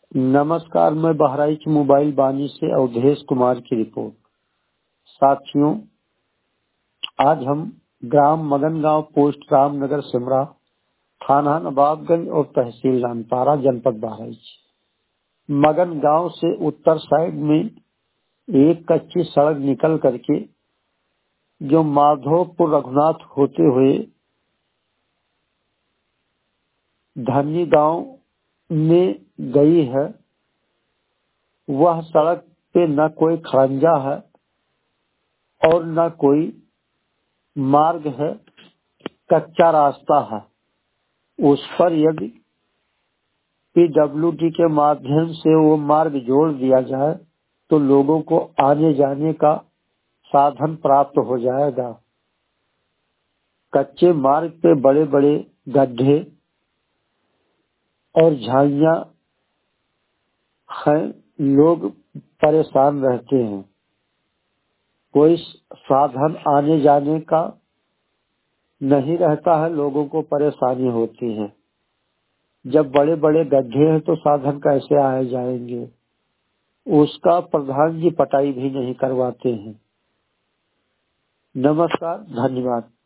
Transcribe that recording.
नमस्कार, मैं बहराइच मोबाइल बानी से अवधेश कुमार की रिपोर्ट। साथियों, आज हम ग्राम मगनगांव, पोस्ट रामनगर सिमरा, थाना नवाबगंज और तहसील नानपारा, जनपद बहराइच। मगनगांव से उत्तर साइड में एक कच्ची सड़क निकल करके जो माधोपुर रघुनाथ होते हुए धनी गांव में गई है, वह सड़क पे न कोई खड़ंजा है और न कोई मार्ग है, कच्चा रास्ता है। उस पर यदि पीडब्ल्यूडी के माध्यम से वो मार्ग जोड़ दिया जाए तो लोगों को आने जाने का साधन प्राप्त हो जाएगा। कच्चे मार्ग पे बड़े बड़े गड्ढे और झाड़ियां हैं, लोग परेशान रहते हैं। कोई साधन आने जाने का नहीं रहता है, लोगों को परेशानी होती है। जब बड़े बड़े गड्ढे हैं तो साधन कैसे आए जाएंगे। उसका प्रधान जी पटाई भी नहीं करवाते हैं। नमस्कार, धन्यवाद।